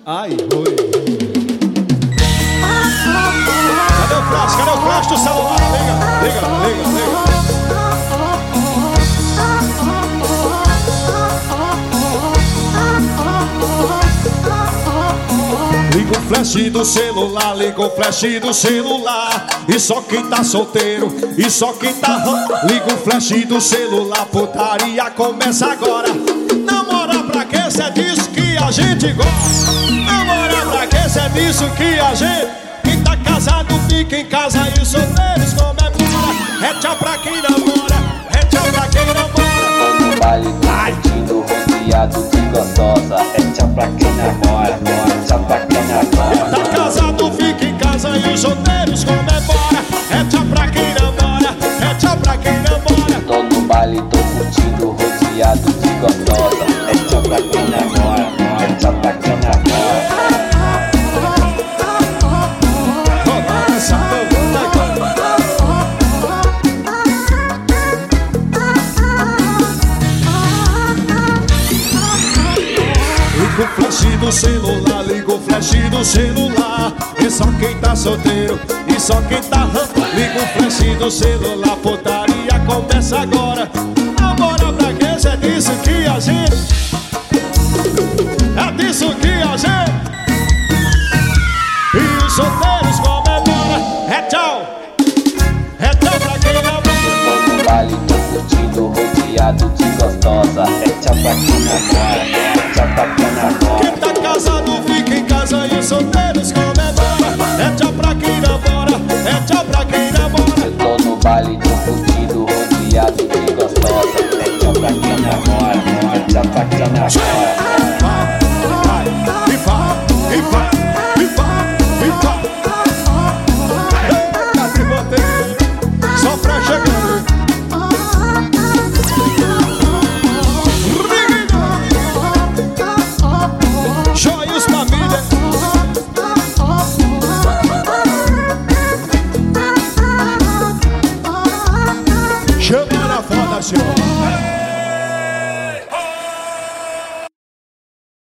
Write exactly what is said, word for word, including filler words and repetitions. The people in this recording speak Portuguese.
Ai, oi. Cadê o flash? Cadê o flash do celular? Liga, liga, liga, liga. Liga o flash do celular, liga o flash do celular. E só quem tá solteiro, e só quem tá ram. Liga o flash do celular, putaria começa agora. Namorar pra quê? Cê diz que a gente gosta. Namorar pra quê? Cê diz que a gente. Quem tá casado fica em casa e os solteiros comemora. É tchau pra quem namora, é tchau pra quem namora. Tô no baile, tô curtindo, rodeado de gostosa. É tchau pra quem namora, é tchau pra quem namora. Tá casado, fica em casa e os solteiros comemora. É tchau pra quem namora, é tchau pra quem namora. Tô no baile, tô curtindo, rodeado de gostosa. É tchau pra quem namora, é tchau pra quem namora. Liga o flash do celular, liga o flash do celular. E só quem tá solteiro, e só quem tá ram. Liga o flash do celular, putaria começa agora. Namora pra quê? Cê disse que a gente. É disso que a gente. E os solteiros comemoram. É tchau, é tchau pra quem namora. Tô no baile, tô curtindo, rodeado de gostosa. É tchau pra quem namora, é tchau pra quem namora. Quem tá casado fica em casa e os solteiros comemoram. É tchau pra quem namora, é tchau pra quem namora. Eu tô no baile, tô curtindo, rodeado de gostosa. É tchau pra quem namora, é tchau pra quem namora. Vai, e vai, e vai, e vai, e vai. Eita, te botei, só pra chegar. Joias família. Chama na foda, senhor.